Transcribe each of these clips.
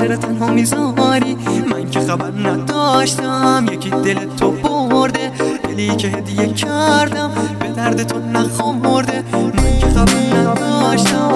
چرا تنها میذاری؟ من که خبر نداشتم یکی دل تو برده، دلی که هدیه کردم به درد تو نخورده. من که خبر نداشتم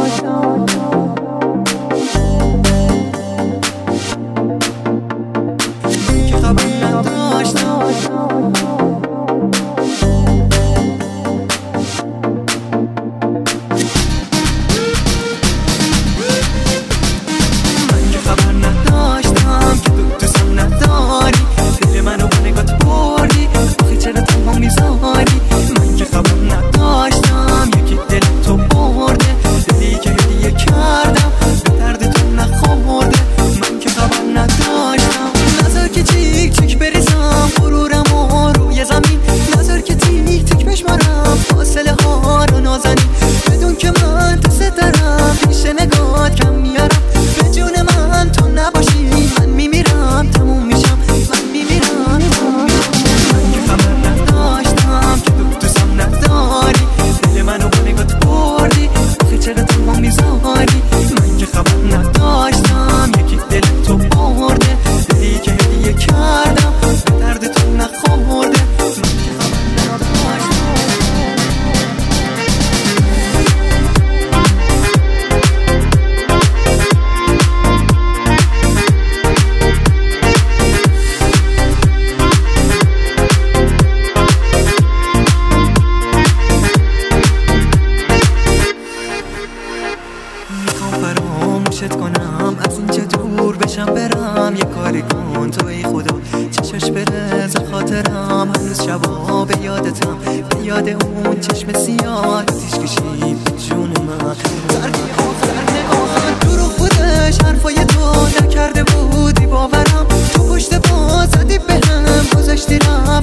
کنم از اینجا دور بشم برم، یه کاری کن تو ای خدا چشاش بره ز خاطرم. هنوز شبا به یادتم، به یاد اون چشم سیاه آتیش کشید به جون من. زردی آخر نگاه دروغ بودش، حرفای تو نکرده بودی باورم، تو پشت پا زدی بهم گذاشتی رم